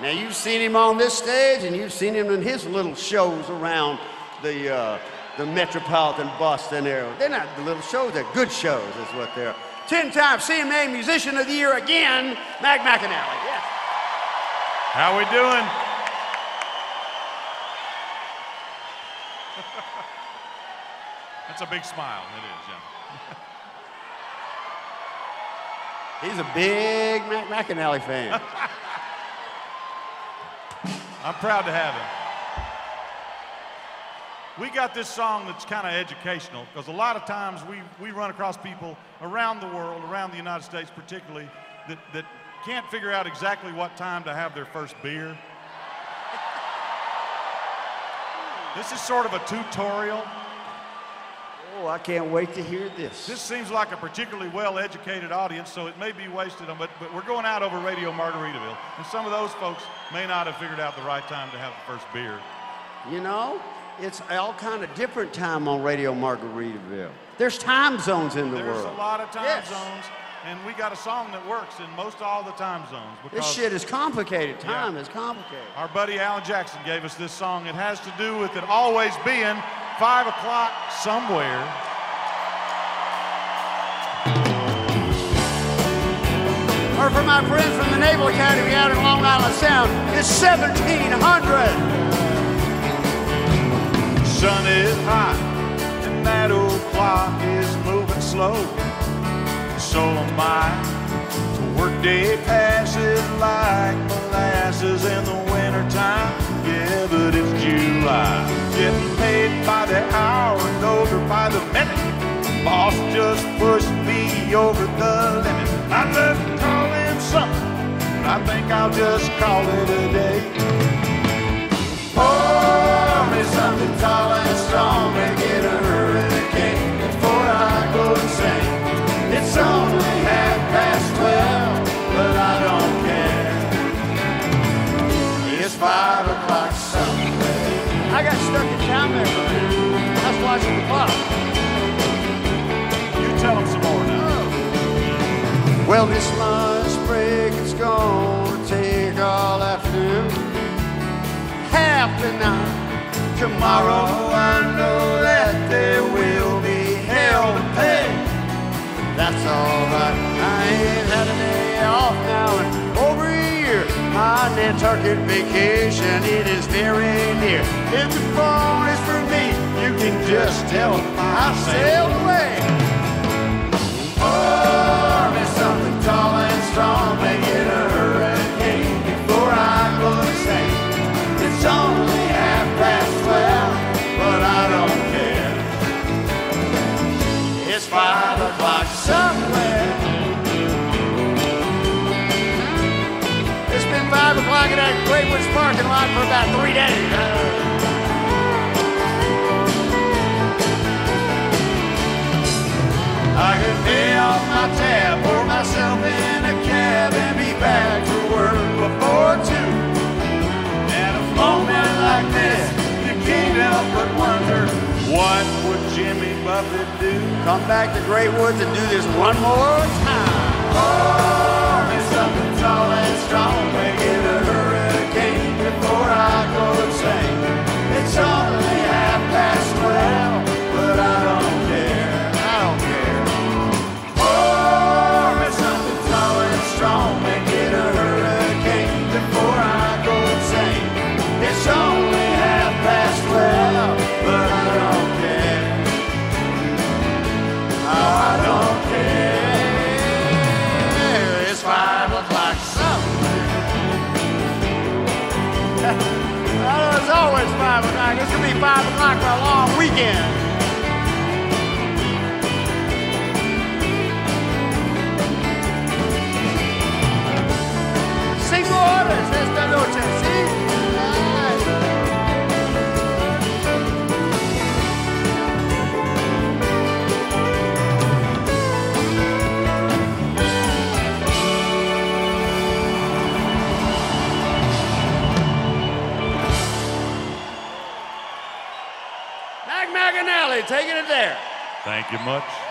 Now, you've seen him on this stage, and you've seen him in his little shows around the metropolitan Boston area. They're not the little shows, they're good shows, is what they're. 10-time CMA Musician of the Year again, Mac McAnally. Yes. How we doing? That's a big smile, it is, yeah. He's a big Mac McAnally fan. I'm proud to have him. We got this song that's kind of educational because a lot of times we run across people around the world, around the United States particularly, that can't figure out exactly what time to have their first beer. This is sort of a tutorial. Oh, I can't wait to hear this. This seems like a particularly well-educated audience, so it may be wasted on, but we're going out over Radio Margaritaville, and some of those folks may not have figured out the right time to have the first beer. You know, it's all kind of different time on Radio Margaritaville. There's time zones in the world. There's a lot of time zones, and we got a song that works in most all the time zones. This shit is complicated. Time is complicated. Our buddy Alan Jackson gave us this song. It has to do with it always being 5 o'clock somewhere. Or for my friends from the Naval Academy out in Long Island Sound, it's 1700. Sun is hot and that old clock is moving slow. So am I. The workday passes like molasses in the wintertime. Yeah, but it's July. Getting paid by the hour and over by the minute. Boss just pushed me over the limit. I'd love to call him something, but I think I'll just call it a day. Pour me something tall and strong, make it a hurricane before I go insane. It's only 12:30, but I don't care. It's 5 o'clock somewhere. I got stuck in town there for a minute. I was watching the clock. You tell them some more now. Well, this lunch break is gonna take all afternoon, half the night. Tomorrow I know that there will be hell to pay. That's alright. I ain't had a day off now in over a year. My Nantucket vacation, it is very near. If the phone is for me, you can just tell I sailed away. Pour me something tall and strong, make it a hurricane before I go insane. It's only 12:30, but I don't care. It's 5 o'clock somewhere. It's been 5 o'clock at that Great Woods parking lot for about 3 days. I could pay off my tab, pour myself in a cab, and be back for work before 2. At a moment like this, you can't help but wonder, what would Jimmy Buffett do? Come back to Great Woods and do this one more time. Pour me something tall and strong, make it a hurricane before I go insane. It's only 12:30, but I don't care. I don't care. Pour me something tall and strong, make it a hurricane before I go insane. It's only 12:30, but I don't care. I don't care. It's 5 o'clock somewhere. Oh, it's always 5 o'clock. It's gonna be 5 o'clock for a long weekend. Cinco horas esta noche, ¿sí? Mac McAnally taking it there. Thank you much.